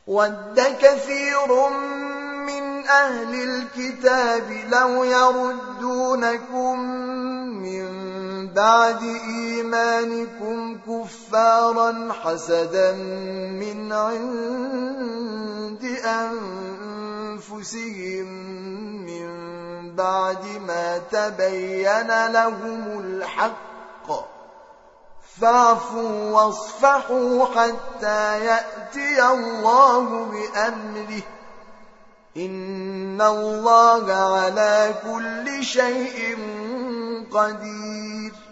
وَدَّ كَثِيرٌ مِّنْ أَهْلِ الْكِتَابِ لَوْ يَرُدُّونَكُم مِّن بَعْدِ إِيمَانِكُمْ كُفَّارًا حَسَدًا مِّنْ عِندِ أَنفُسِهِم مِّن بَعْدِ مَا تَبَيَّنَ لَهُمُ الْحَقُّ فَاعْفُوا وَاصْفَحُوا حَتَّى يَأْتِيَ اللَّهُ بِأَمْرِهِ إِنَّ اللَّهَ عَلَى كُلِّ شَيْءٍ قَدِيرٌ